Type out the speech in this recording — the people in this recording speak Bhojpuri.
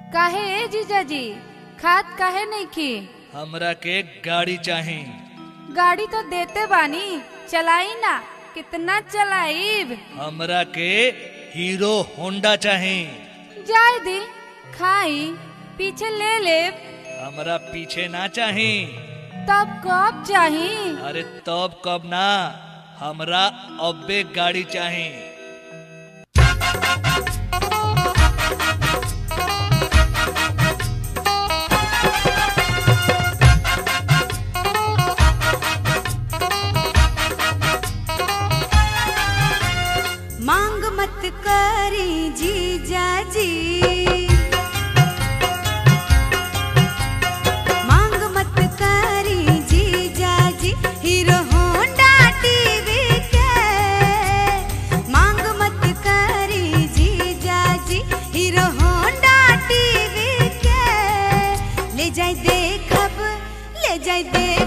काहे जीजाजी खात काहे नहीं की? हमरा के गाड़ी चाही। गाड़ी तो देते बानी, चलाई ना। कितना चलाईब? हमरा के हीरो होंडा चाही। जाय दी खाई पीछे ले ले। हमरा पीछे ना चाही। तब कब चाही? अरे तब कब ना, हमरा अब्बे गाड़ी चाही। मांग मत करी जीजाजी, मांग मत करी जीजाजी हीरो होंडा टीवी के। मांग मत करी जीजाजी हीरो होंडा टीवी के। ले जाए देखब, ले जाए देख